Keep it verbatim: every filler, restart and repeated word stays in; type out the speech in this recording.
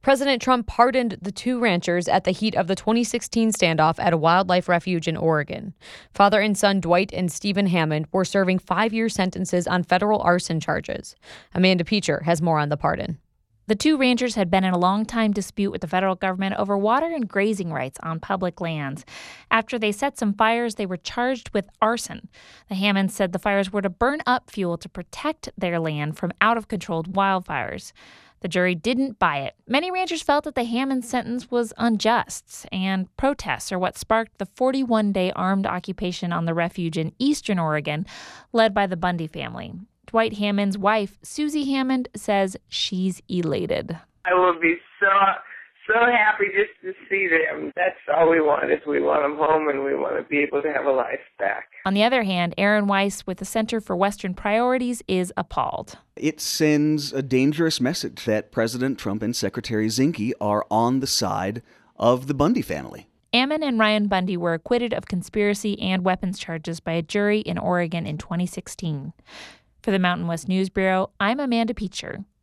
President Trump pardoned the two ranchers at the heat of the twenty sixteen standoff at a wildlife refuge in Oregon. Father and son Dwight and Stephen Hammond were serving five-year sentences on federal arson charges. Amanda Peacher has more on the pardon. The two ranchers had been in a long-time dispute with the federal government over water and grazing rights on public lands. After they set some fires, they were charged with arson. The Hammonds said the fires were to burn up fuel to protect their land from out-of-control wildfires. The jury didn't buy it. Many ranchers felt that the Hammond sentence was unjust, and protests are what sparked the forty-one day armed occupation on the refuge in eastern Oregon, led by the Bundy family. Dwight Hammond's wife, Susie Hammond, says she's elated. I will be so, so happy just to see them. That's all we want, is we want them home and we want to be able to have a life back. On the other hand, Aaron Weiss with the Center for Western Priorities is appalled. It sends a dangerous message that President Trump and Secretary Zinke are on the side of the Bundy family. Ammon and Ryan Bundy were acquitted of conspiracy and weapons charges by a jury in Oregon in twenty sixteen. For the Mountain West News Bureau, I'm Amanda Peacher.